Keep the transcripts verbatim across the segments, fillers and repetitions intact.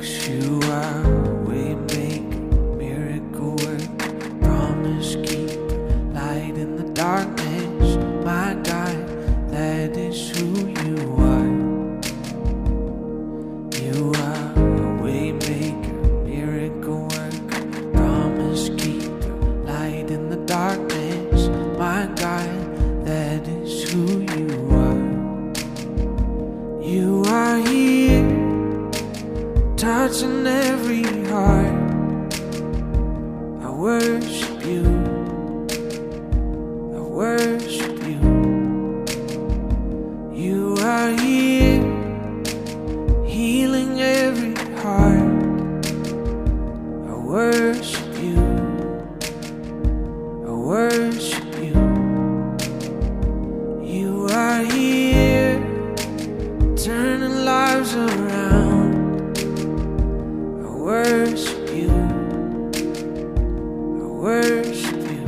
'Cause you are way maker, miracle worker, promise keeper, light in the darkness, my God, that is who you are. You are a way maker, miracle worker, promise keeper, light in the darkness, my God, that is who you are. You are here, touching every heart. I worship you, I worship you. You are here, healing every heart. I worship you, I worship you. You are here, turning lives around. I worship you, I worship you.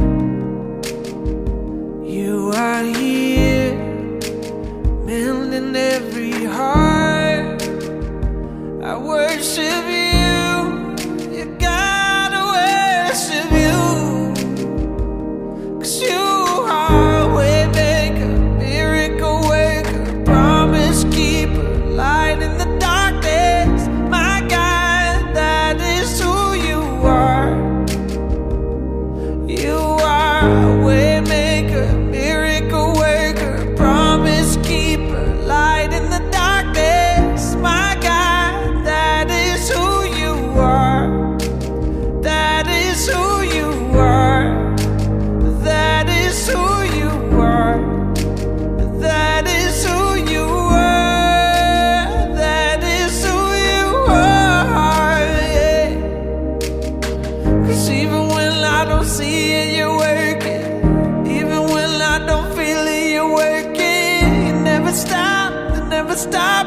You are here, mending every heart. I worship you, you gotta worship you. 'Cause you are a way maker, miracle worker, promise keeper, light in the darkness, my God, that is who you are. You are a way maker, miracle worker, promise keeper, light in the darkness, my God, that is who you are. That is who you are. That is who you are. That is who you are. That is who you are, yeah. 'Cause even when I don't see it, you're working. Even when I don't feel it, you're working. You never stop, you never stop.